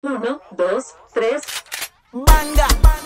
Uno, dos, tres. Banga.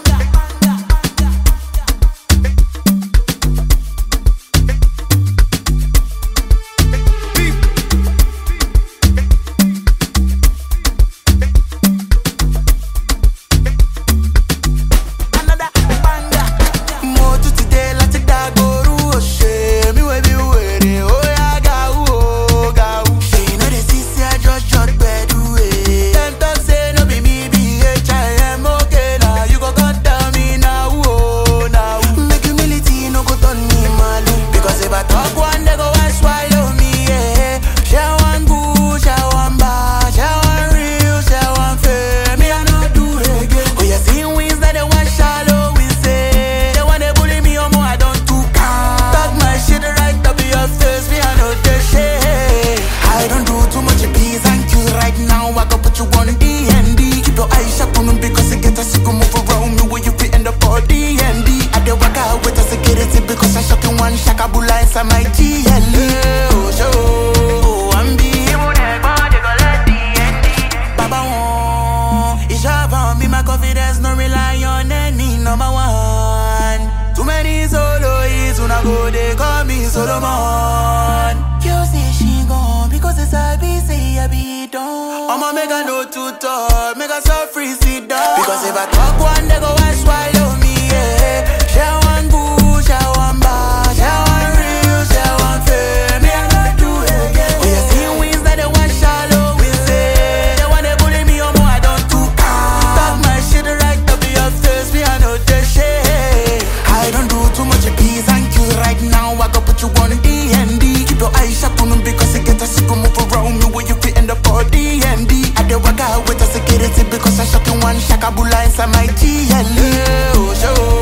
Shakabula inside my GLE. Oh, show. I'm be Baba won. It's over me, my confidence, no rely on any number one. Too many soloists, when I go, they call me Solomon. You say she gone, because it's a busy, I be done. I'ma make a no to talk, make a so free sit down. Because if I talk one, they go and swallow me, yeah. Share one good, share one bad, share one real, share one fair. Me, I not do it again. Oh, you see wins that they want shallow, we say. They want to bully me, more, I don't do talk my shit right up your face, me, I know that shit. I don't do too much peace and you right now. I go put you on D&D. Keep your eyes shut on them because you get a sick move around me where you fit in the body D&D. I dey work out with the security because I shot in one shakabula inside my GLE. Oh, show.